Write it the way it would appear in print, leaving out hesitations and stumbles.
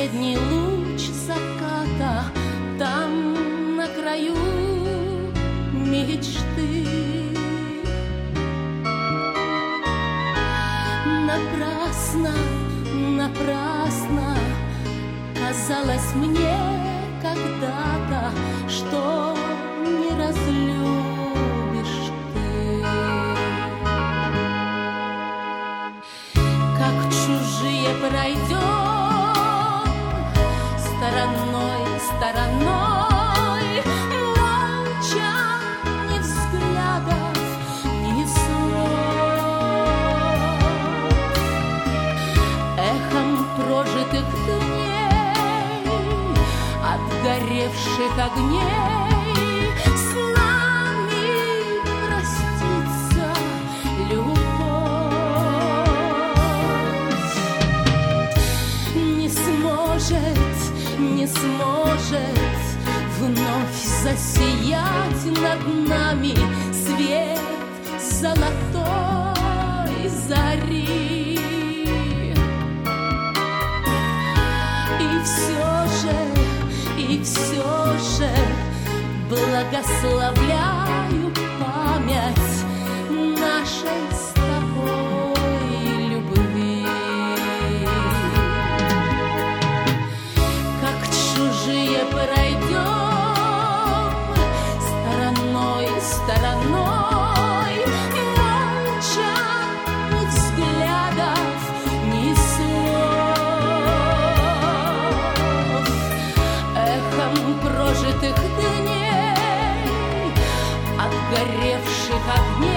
последний луч заката там, на краю мечты. Напрасно, напрасно казалось мне когда-то, что не разлюбишь ты. Как чужие пройдем стороной, стороной, молча, ни взглядов, ни слов, эхом прожитых дней, отгоревших огней, с нами простится любовь. Не сможет, не сможет вновь засиять над нами свет золотой зари. И все же благословляю память нашей с тобой любви. Как чужие пройдем стороной, стороной, молча, ни взглядов, ни слов, эхом прожитых дней, отгоревших огней.